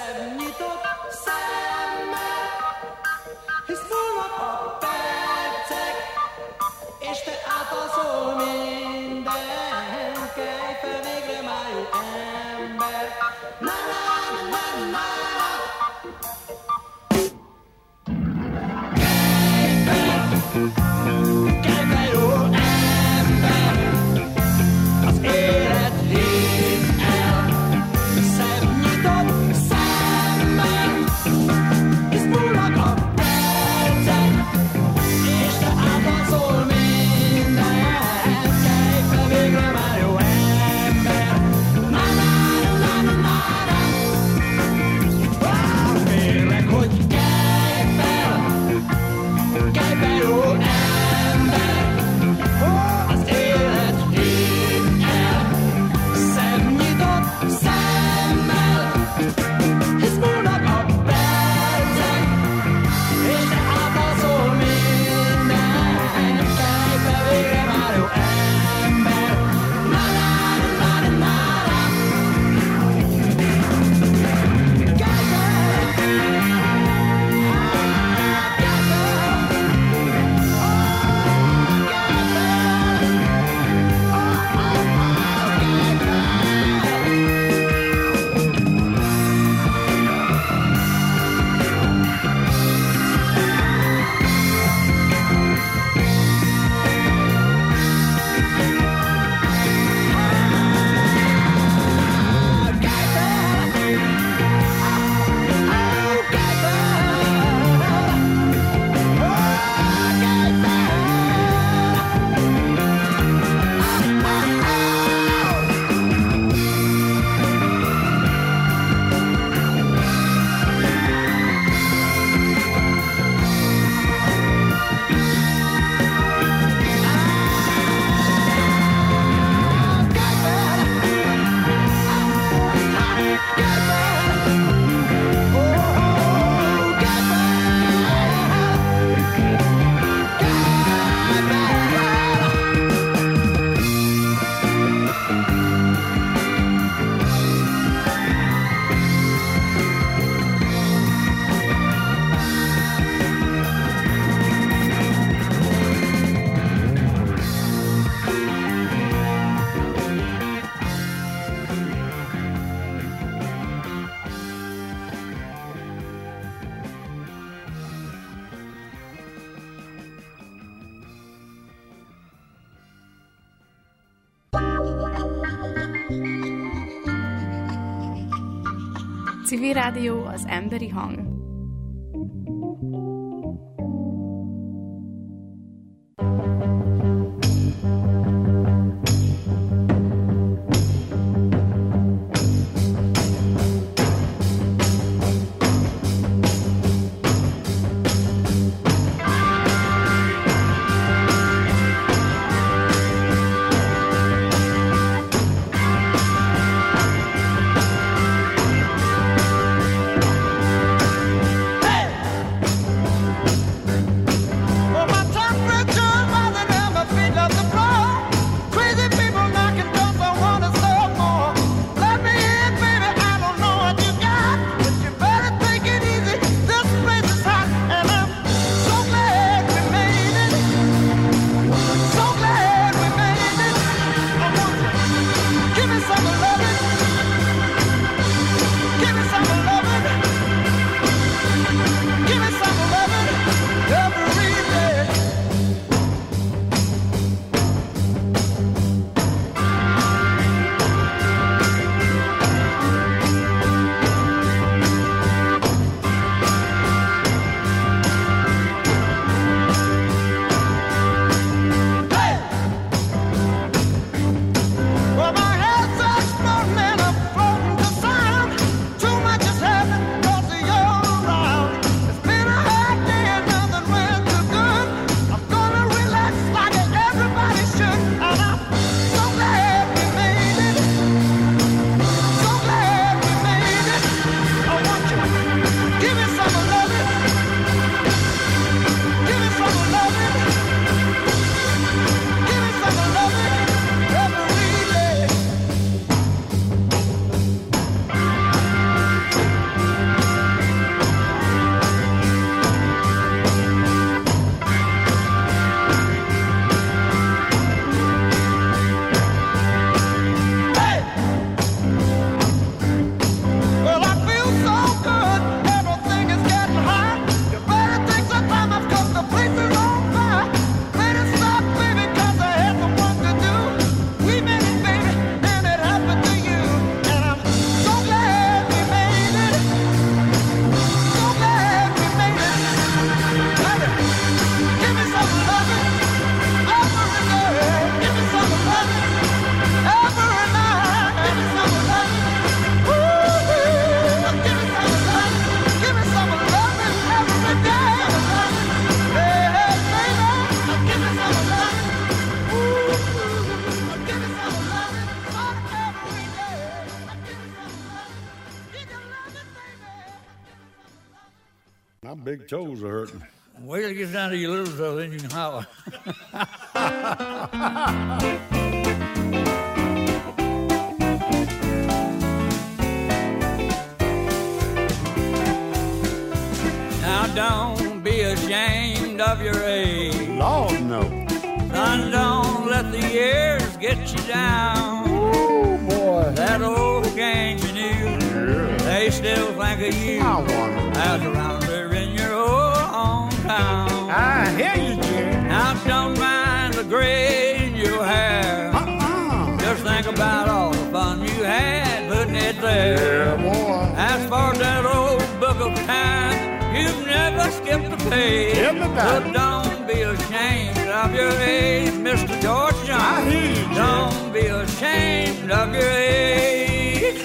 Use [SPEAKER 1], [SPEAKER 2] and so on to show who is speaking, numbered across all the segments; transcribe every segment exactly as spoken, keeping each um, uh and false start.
[SPEAKER 1] szebb nyitott szemmel, hisz múlnak a percek, és te átaszol minden, kelj fel végre már jó ember. Na na na na na. Kelj fel jó ember, az élet hív el, szebb nyitott szemmel, hisz múlnak a percek, és te átaszol minden, kelj fel végre már jó ember. Na na na na na na. Wow, kérlek, hogy kelj fel, kelj fel jó ember, oh, az élet hív el, szebb nyitott szemmel, hisz múlnak a percek, és te átaszol minden, kelj fel végre már jó ember. Na na na na na na. Kelj fel, kelj fel.
[SPEAKER 2] Civil Rádió, az emberi hang.
[SPEAKER 3] My big toes are hurting.
[SPEAKER 4] Wait till it gets down to your little toe, then you can holler. Now don't be ashamed of your age.
[SPEAKER 3] Lord, no.
[SPEAKER 4] Son, don't let the years get you down.
[SPEAKER 3] Oh, boy.
[SPEAKER 4] That old gang you knew,
[SPEAKER 3] Yeah.
[SPEAKER 4] they still think of you
[SPEAKER 3] I wonder.
[SPEAKER 4] as a rounder in your old hometown.
[SPEAKER 3] I hear you, Jerry.
[SPEAKER 4] Now don't mind the gray in your hair.
[SPEAKER 3] Uh-uh.
[SPEAKER 4] Just think about all the fun you had putting it there.
[SPEAKER 3] Yeah, boy.
[SPEAKER 4] As for that old book of time, you've never skipped a page.
[SPEAKER 3] Tell me about
[SPEAKER 4] So
[SPEAKER 3] it.
[SPEAKER 4] don't be ashamed of your age, Mister George Jones.
[SPEAKER 3] I hear you, Jerry.
[SPEAKER 4] Don't be ashamed of your age.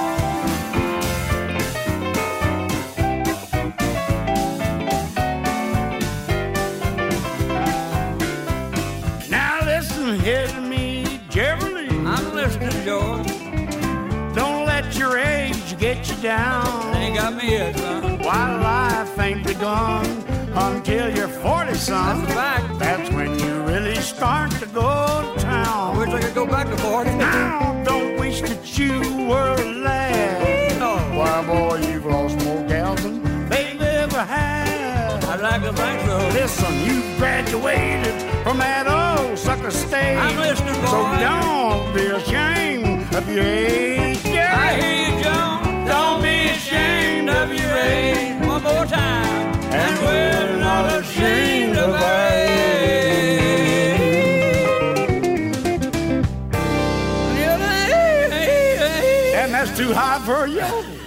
[SPEAKER 3] Now listen here to me, Geraldine.
[SPEAKER 4] I'm listening, George.
[SPEAKER 3] Don't let your age get you down.
[SPEAKER 4] Ain't got me yet, son.
[SPEAKER 3] Why life ain't begun until you're forty, son.
[SPEAKER 4] That's a fact.
[SPEAKER 3] That's when you really start to go to
[SPEAKER 4] I
[SPEAKER 3] town.
[SPEAKER 4] wish I could go back to forty.
[SPEAKER 3] Now, don't wish that you were a lad.
[SPEAKER 4] No.
[SPEAKER 3] Why, boy, you've lost more gals than they've ever had.
[SPEAKER 4] I'd like to think so.
[SPEAKER 3] Listen, you graduated from that old sucker stage.
[SPEAKER 4] I'm listening, boy.
[SPEAKER 3] So don't be ashamed of your age. Yeah.
[SPEAKER 4] I hear you, John. Don't be ashamed of your age. One more time. And we're not ashamed of our age.
[SPEAKER 3] And that's too high for you.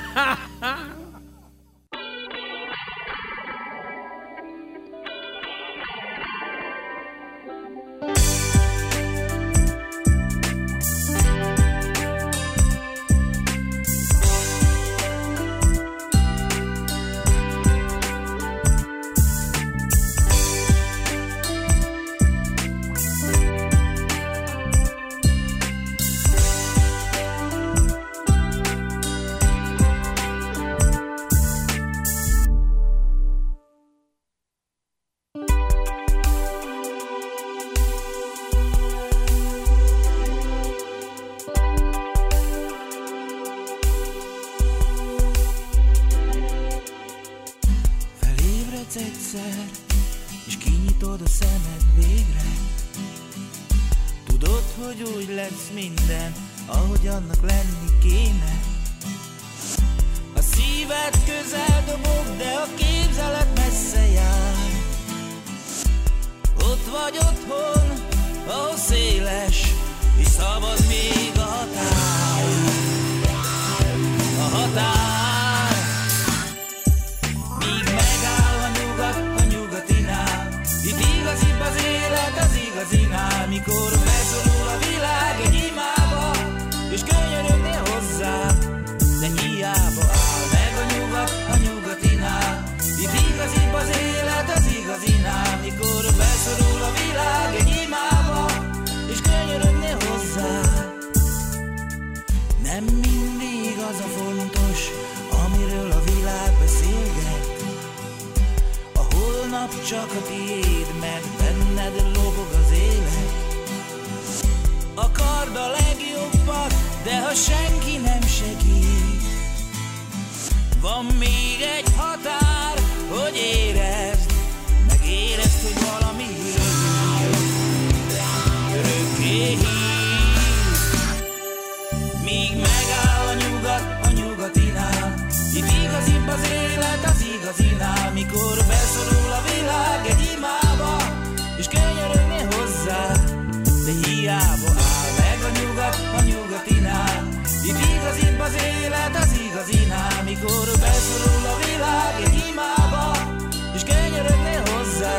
[SPEAKER 5] Felébredsz egyszer, és kinyitod a szemed végre. Tudod, hogy úgy lesz minden, ahogy annak lenni kéne. A szíved közel dobog, de a képzelet messze jár. Ott vagy otthon, ahol széles, és szabad még a határ. A határ. Míg megáll a nyugat a nyugatinál, itt igazibb az élet az igazinál. Mikor beszorul a világ egy imába, és könyörögnél hozzá, de hiába áll meg a nyugat a nyugatinál. Itt igazibb az élet az igazinál. Mikor beszorul a világ egy imába, és könyörögnél hozzá. Nem mindig az a fontos, amiről a világ beszélget. A holnap csak a tiéd, mert benned lobog az élet. Akard a legjobbat, de ha senki nem segít, van még egy határ, hogy érezd, meg érezd, hogy valami örökké hív. Míg megáll a nyugat a nyugatinál, itt igazibb az élet az igazinál. Mikor beszorul a világ egy imába, és könyörögnél hozzá, de hiába áll meg a nyugat a nyugatinál. Itt igazibb az élet az igazinál. Mikor beszorul a világ egy imába, és könyörögnél hozzá,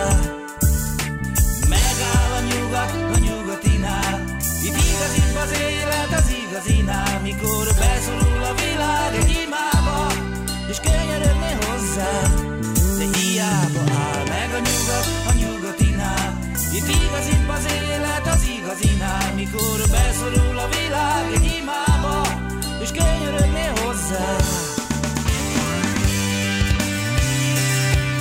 [SPEAKER 5] megáll a nyugat a nyugatinál. Itt igazibb az élet az igazinál. Mikor beszorul a világ egy imába, és könyörögnél hozzá, de hiába áll meg a nyugat a nyugatinál. Itt igazibb az élet az igazinál. Mikor beszorul a világ egy imába, és könyörögnél hozzá.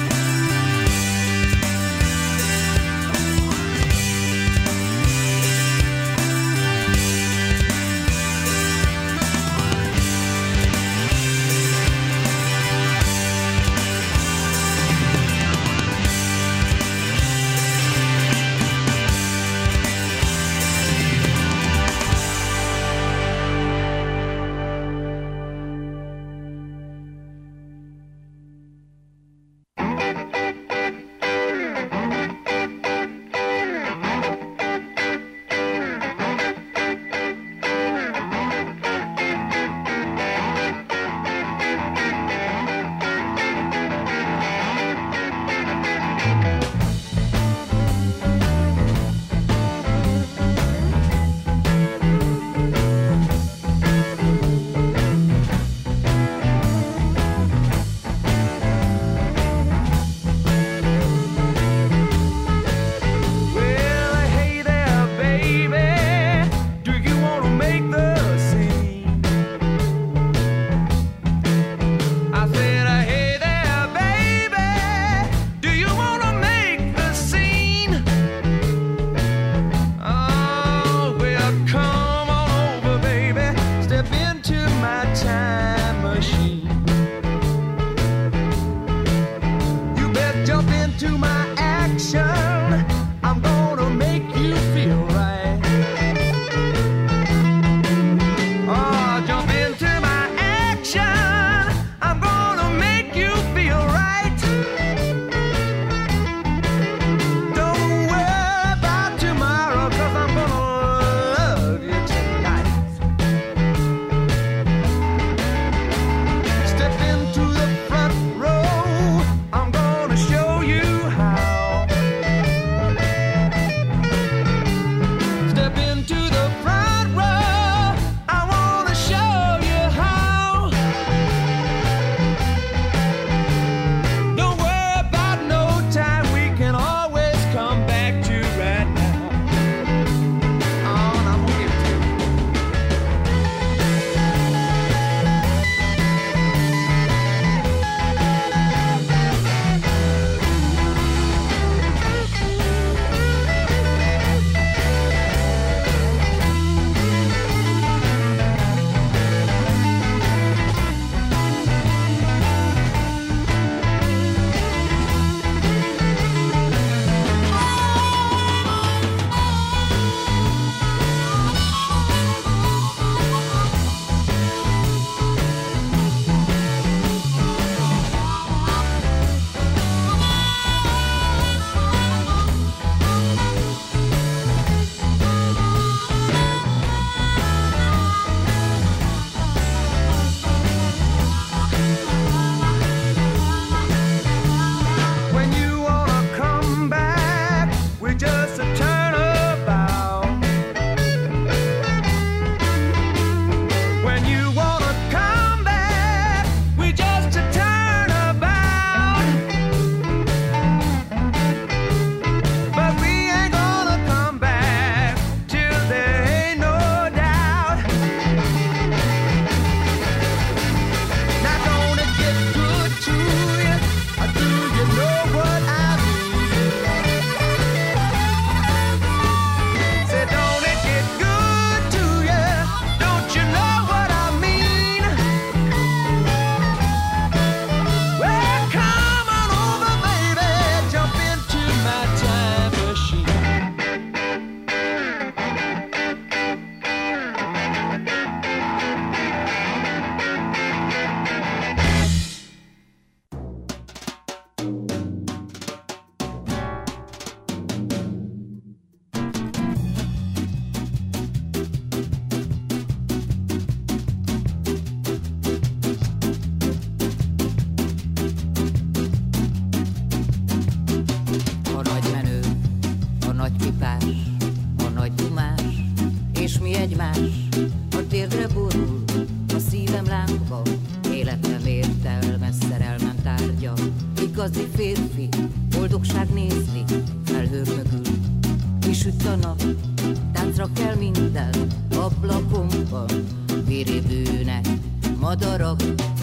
[SPEAKER 6] igazi férfi, boldogság nézni felhők mögül. Kisüt a nap, táncra kell minden, ablakomban viribűnek madarak.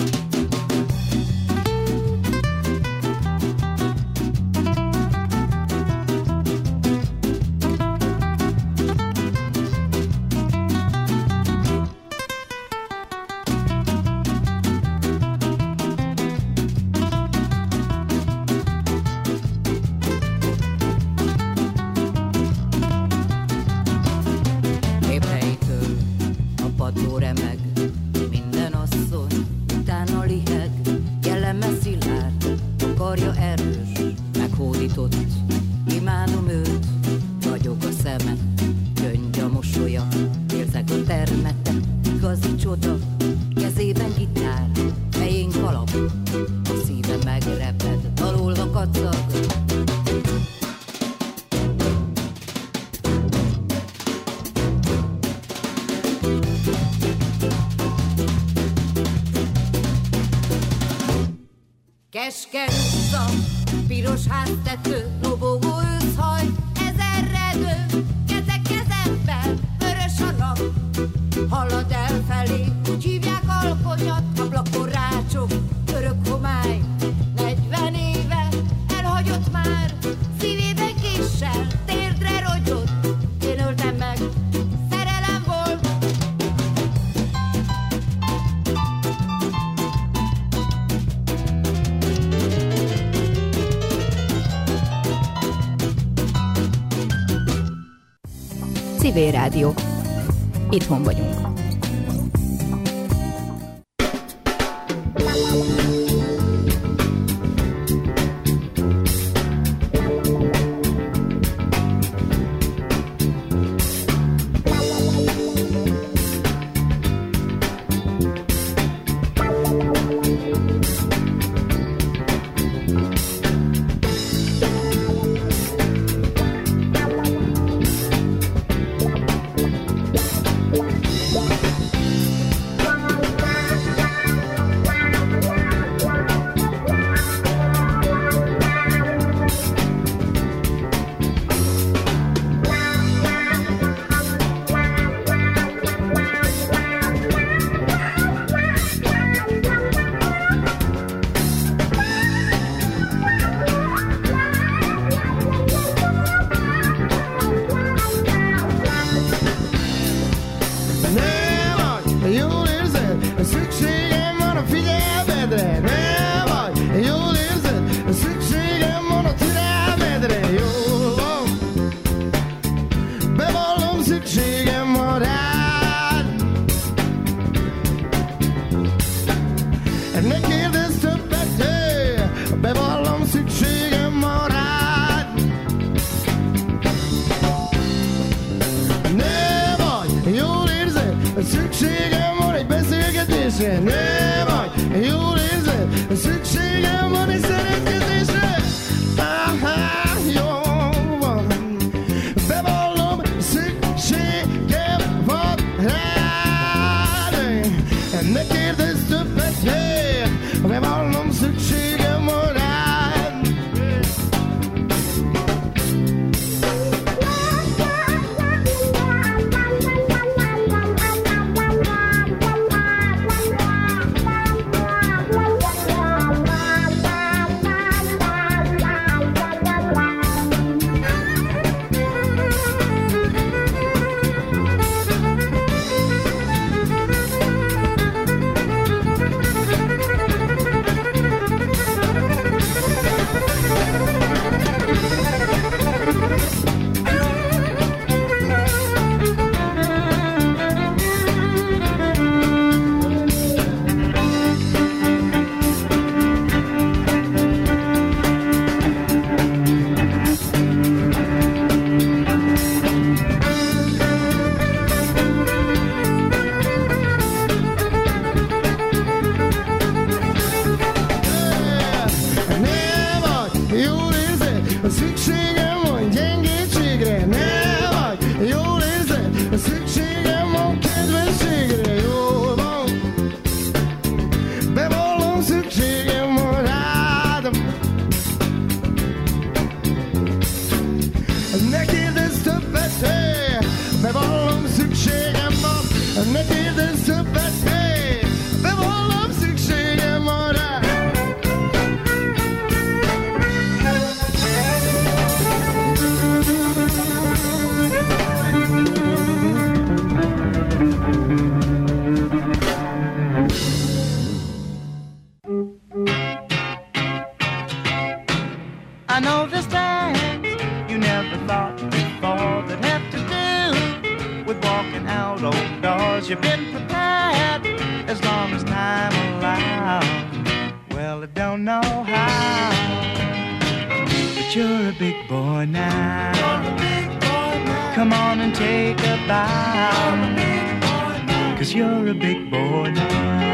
[SPEAKER 7] Keskeny utca, piros háztető, lobogó őszhaj, ezerredő, kezek kezemben, vörös a nap, halad elfelé, úgy hívják alkonyat, ablakon rácsok, örök homály, negyven éve, elhagyott már, szívében késsel, térdre rogyott, én öltem meg, szerelem volt.
[SPEAKER 2] Civil Rádió. Itthon vagyunk.
[SPEAKER 8] I know this dance you never thought before that have to do with walking out old doors. You've been prepared as long as time allows. Well, I don't know how, but you're a big boy now. You're a big boy now. Come on and take a bow. You're a big boy now. 'Cause you're a big boy now.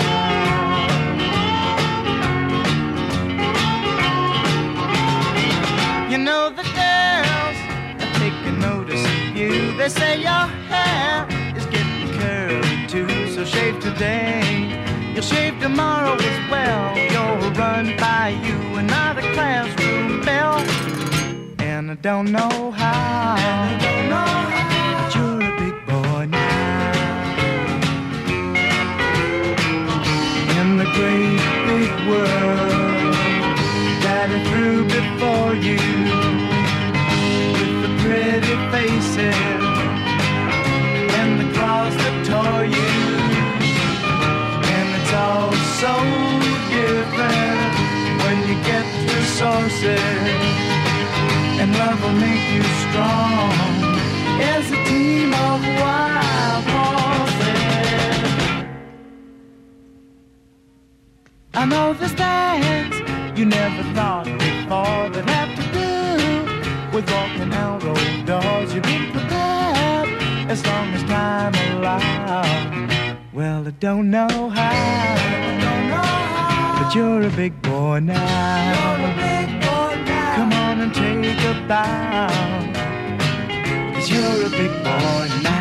[SPEAKER 8] You know the girls are taking notice of you. They say your hair is getting curly too. So shave today, you'll shave tomorrow as well. You'll run by you another classroom bell. And I don't know how, and I don't know how, but you're a big boy now. In the great big world that I threw before you, with the pretty faces and the claws that tore you, and it's all so different when you get the sources, and love will make you strong as a team of wild horses. I know this dance you never thought before that have to do with walking out old doors. You've been prepared as long as time allows. Well, I don't know how, I don't know how, but you're a big boy now. You're a big boy now. Come on and take a bow, 'cause you're a big boy now.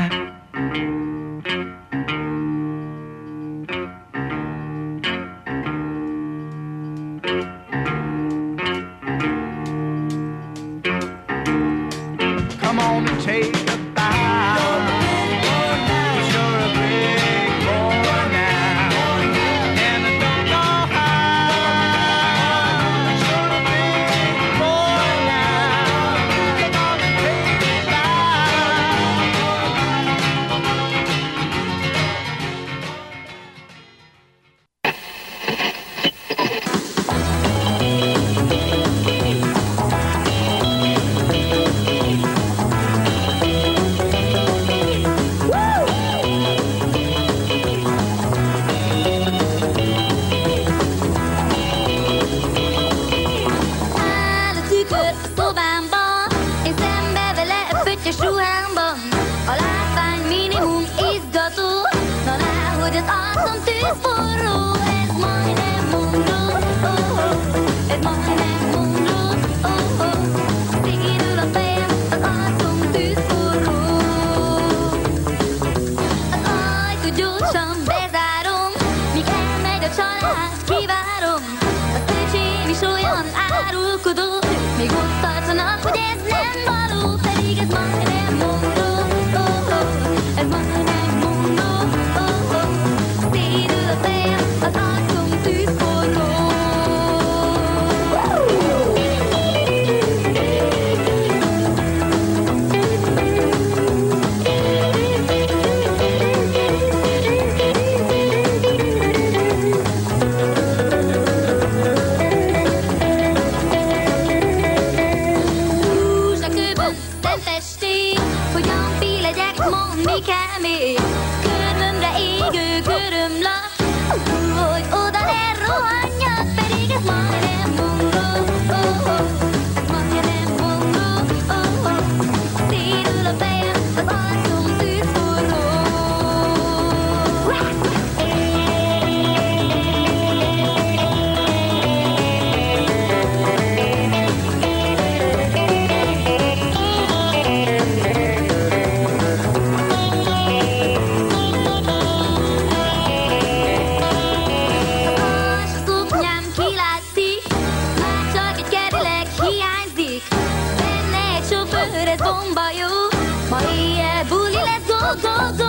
[SPEAKER 1] ez bomba jó, ma éjjel buli lesz, go, go, go.